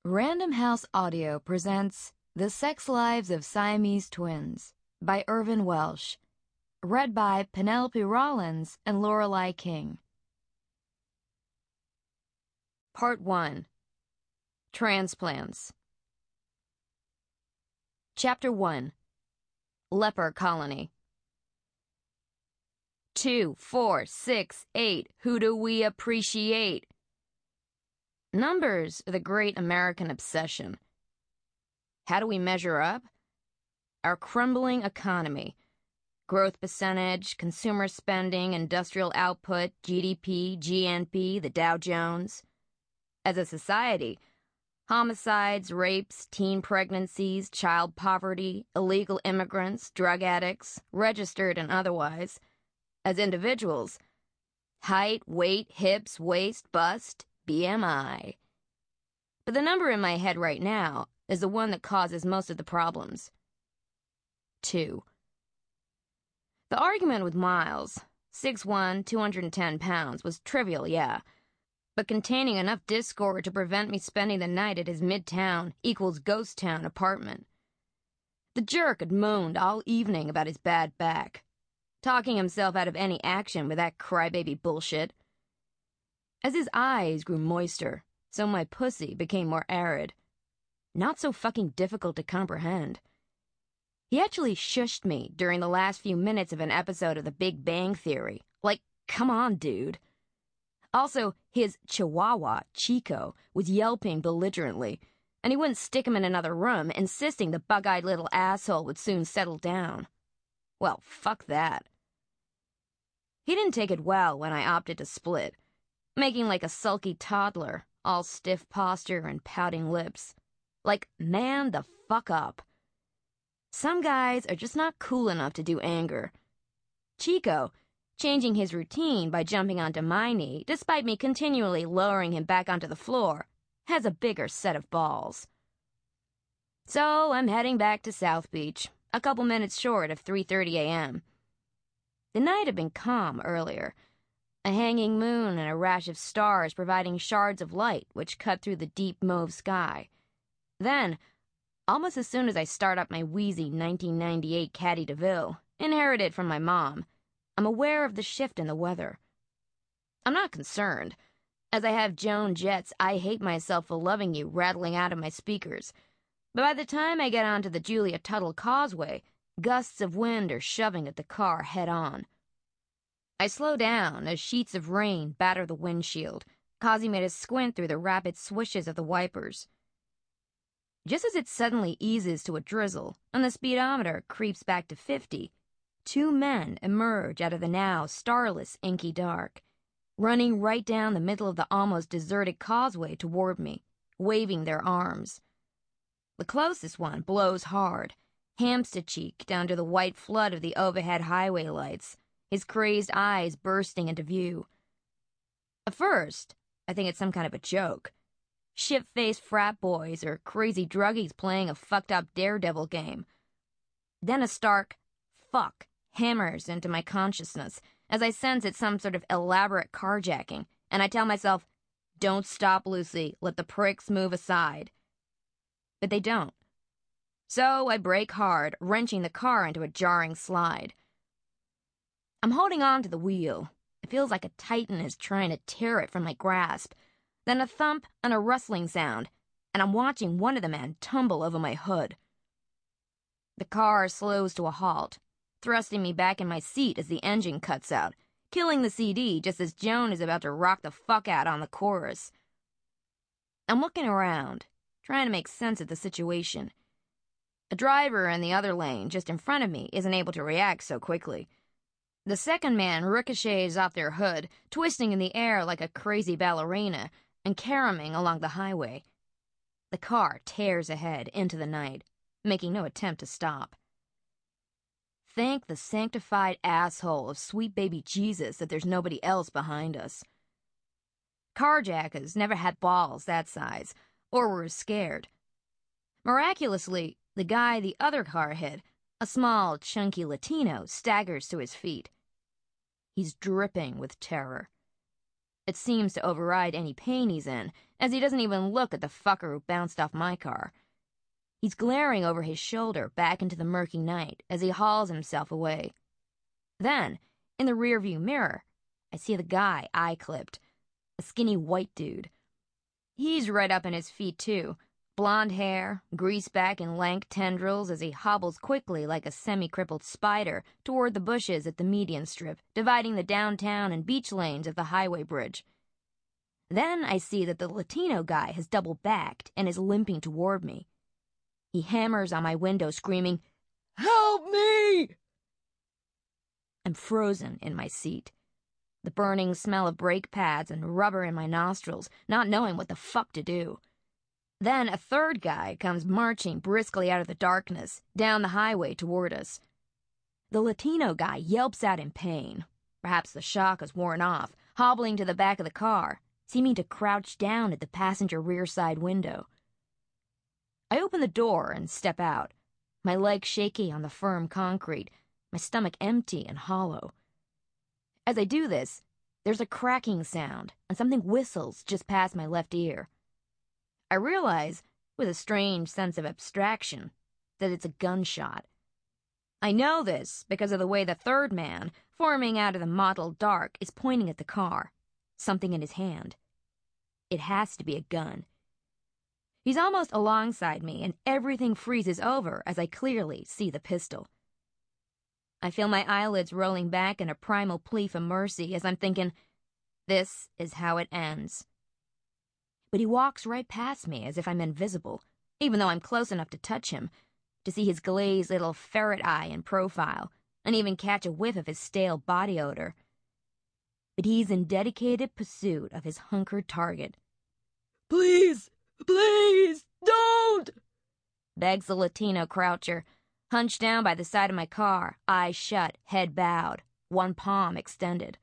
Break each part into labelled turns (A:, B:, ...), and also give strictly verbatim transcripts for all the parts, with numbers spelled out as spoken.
A: Random House Audio presents The Sex Lives of Siamese Twins by Irvin Welsh. Read by Penelope Rollins and Lorelei King. Part one. Transplants. Chapter one. Leper Colony. Two, four, six, eight, who do we appreciate? Numbers are the great American obsession. How do we measure up? Our crumbling economy. Growth percentage, consumer spending, industrial output, G D P, G N P, the Dow Jones. As a society, homicides, rapes, teen pregnancies, child poverty, illegal immigrants, drug addicts, registered and otherwise. As individuals, height, weight, hips, waist, bust, B M I. But the number in my head right now is the one that causes most of the problems. Two. The argument with Miles, six one, two hundred ten pounds, was trivial, yeah, but containing enough discord to prevent me spending the night at his midtown equals ghost town apartment. The jerk had moaned all evening about his bad back, talking himself out of any action with that crybaby bullshit. As his eyes grew moister, so my pussy became more arid. Not so fucking difficult to comprehend. He actually shushed me during the last few minutes of an episode of The Big Bang Theory. Like, come on, dude. Also, his chihuahua, Chico, was yelping belligerently, and he wouldn't stick him in another room, insisting the bug-eyed little asshole would soon settle down. Well, fuck that. He didn't take it well when I opted to split, making like a sulky toddler, all stiff posture and pouting lips. Like, man the fuck up. Some guys are just not cool enough to do anger. Chico, changing his routine by jumping onto my knee, despite me continually lowering him back onto the floor, has a bigger set of balls. So I'm heading back to South Beach, a couple minutes short of three thirty a.m. The night had been calm earlier, a hanging moon and a rash of stars providing shards of light which cut through the deep mauve sky. Then, almost as soon as I start up my wheezy nineteen ninety-eight Caddy DeVille, inherited from my mom, I'm aware of the shift in the weather. I'm not concerned, as I have Joan Jett's I Hate Myself for Loving You rattling out of my speakers, but by the time I get onto the Julia Tuttle Causeway, gusts of wind are shoving at the car head-on. I slow down as sheets of rain batter the windshield, causing me to squint through the rapid swishes of the wipers. Just as it suddenly eases to a drizzle and the speedometer creeps back to fifty, two men emerge out of the now starless inky dark, running right down the middle of the almost deserted causeway toward me, waving their arms. The closest one blows hard, hamster cheek down to the white flood of the overhead highway lights, his crazed eyes bursting into view. At first, I think it's some kind of a joke. Shit-faced frat boys or crazy druggies playing a fucked-up daredevil game. Then a stark fuck hammers into my consciousness as I sense it's some sort of elaborate carjacking, and I tell myself, don't stop, Lucy, let the pricks move aside. But they don't. So I brake hard, wrenching the car into a jarring slide. I'm holding on to the wheel. It feels like a titan is trying to tear it from my grasp. Then a thump and a rustling sound, and I'm watching one of the men tumble over my hood. The car slows to a halt, thrusting me back in my seat as the engine cuts out, killing the C D just as Joan is about to rock the fuck out on the chorus. I'm looking around, trying to make sense of the situation. A driver in the other lane just in front of me isn't able to react so quickly. The second man ricochets off their hood, twisting in the air like a crazy ballerina, and caroming along the highway. The car tears ahead into the night, making no attempt to stop. Thank the sanctified asshole of sweet baby Jesus that there's nobody else behind us. Carjackers never had balls that size, or were scared. Miraculously, the guy the other car hit, a small, chunky Latino, staggers to his feet. He's dripping with terror. It seems to override any pain he's in, as he doesn't even look at the fucker who bounced off my car. He's glaring over his shoulder back into the murky night as he hauls himself away. Then, in the rearview mirror, I see the guy I clipped, a skinny white dude. He's right up in his feet, too. Blonde hair, grease back in lank tendrils as he hobbles quickly like a semi-crippled spider toward the bushes at the median strip, dividing the downtown and beach lanes of the highway bridge. Then I see that the Latino guy has double-backed and is limping toward me. He hammers on my window, screaming, "Help me!" I'm frozen in my seat. The burning smell of brake pads and rubber in my nostrils, not knowing what the fuck to do. Then a third guy comes marching briskly out of the darkness, down the highway toward us. The Latino guy yelps out in pain. Perhaps the shock has worn off, hobbling to the back of the car, seeming to crouch down at the passenger rear side window. I open the door and step out, my legs shaky on the firm concrete, my stomach empty and hollow. As I do this, there's a cracking sound, and something whistles just past my left ear. I realize, with a strange sense of abstraction, that it's a gunshot. I know this because of the way the third man, forming out of the mottled dark, is pointing at the car, something in his hand. It has to be a gun. He's almost alongside me, and everything freezes over as I clearly see the pistol. I feel my eyelids rolling back in a primal plea for mercy as I'm thinking, this is how it ends. But he walks right past me as if I'm invisible, even though I'm close enough to touch him, to see his glazed little ferret eye in profile, and even catch a whiff of his stale body odor. But he's in dedicated pursuit of his hunkered target. "Please, please, don't!" begs the Latino croucher, hunched down by the side of my car, eyes shut, head bowed, one palm extended.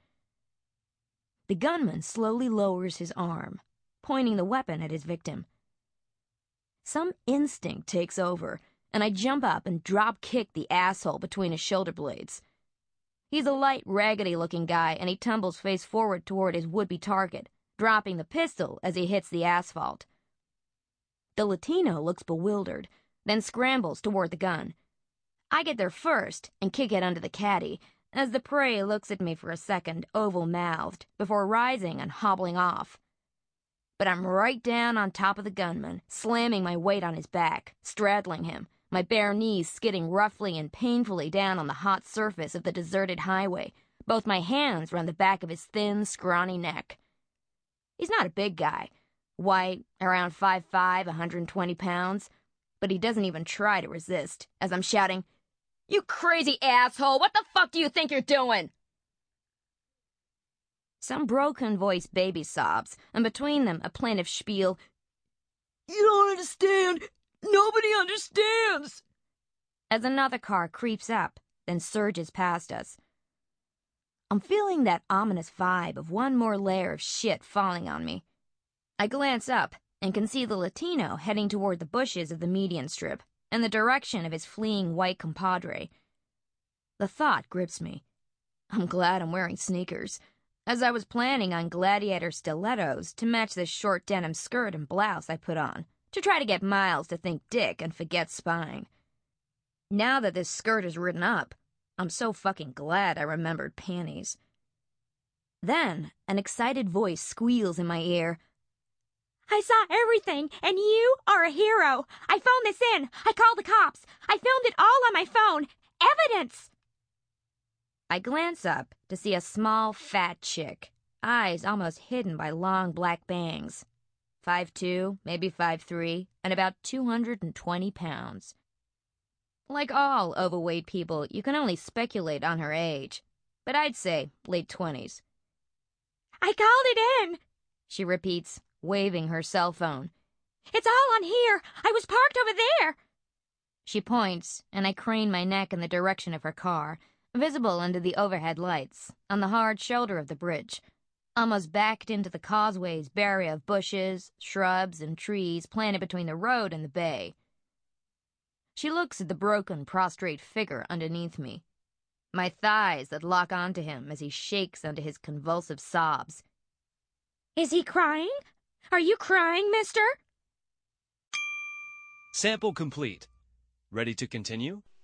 A: The gunman slowly lowers his arm, pointing the weapon at his victim. Some instinct takes over, and I jump up and drop-kick the asshole between his shoulder blades. He's a light, raggedy-looking guy, and he tumbles face forward toward his would-be target, dropping the pistol as he hits the asphalt. The Latino looks bewildered, then scrambles toward the gun. I get there first and kick it under the caddy, as the prey looks at me for a second, oval-mouthed, before rising and hobbling off. But I'm right down on top of the gunman, slamming my weight on his back, straddling him, my bare knees skidding roughly and painfully down on the hot surface of the deserted highway, both my hands round the back of his thin, scrawny neck. He's not a big guy, white, around five foot five, one hundred twenty pounds, but he doesn't even try to resist, as I'm shouting, "You crazy asshole! What the fuck do you think you're doing?" Some broken-voiced baby sobs, and between them a plaintive spiel. "You don't understand! Nobody understands!" As another car creeps up, then surges past us. I'm feeling that ominous vibe of one more layer of shit falling on me. I glance up and can see the Latino heading toward the bushes of the median strip, in the direction of his fleeing white compadre. The thought grips me. I'm glad I'm wearing sneakers, as I was planning on gladiator stilettos to match this short denim skirt and blouse I put on, to try to get Miles to think dick and forget spying. Now that this skirt is written up, I'm so fucking glad I remembered panties. Then, an excited voice squeals in my ear. "I saw everything, and you are a hero. I phoned this in. I called the cops. I filmed it all on my phone. Evidence!" I glance up to see a small, fat chick, eyes almost hidden by long black bangs. five foot two, maybe five foot three, and about two hundred twenty pounds. Like all overweight people, you can only speculate on her age, but I'd say late twenties. "I called it in," she repeats, waving her cell phone. "It's all on here. I was parked over there." She points, and I crane my neck in the direction of her car, visible under the overhead lights, on the hard shoulder of the bridge, almost backed into the causeway's barrier of bushes, shrubs, and trees planted between the road and the bay. She looks at the broken, prostrate figure underneath me, my thighs that lock onto him as he shakes under his convulsive sobs. "Is he crying?" Are you crying, mister?
B: Sample complete. Ready to continue?